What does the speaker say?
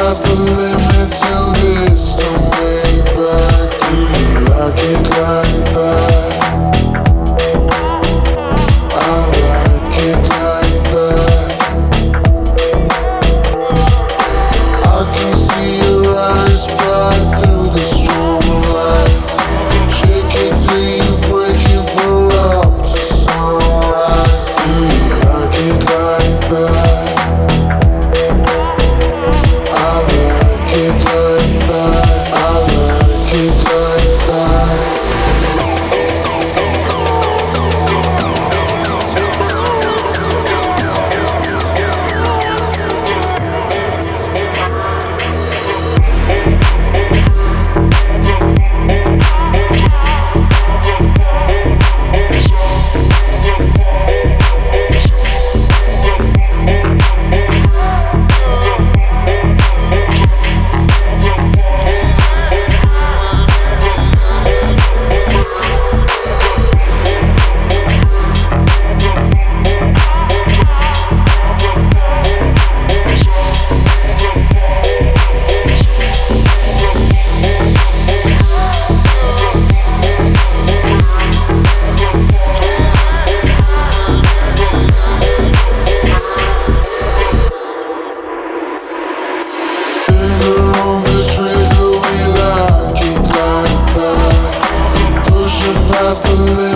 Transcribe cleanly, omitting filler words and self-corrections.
past the limit till this no way back. Do you like it like that? I like it like that. I can see your eyes bright through the strobe lights. Shake it till you break it, we're up to sunrise. Do you like it like that? I like it like that. I like it like that. Past the limit.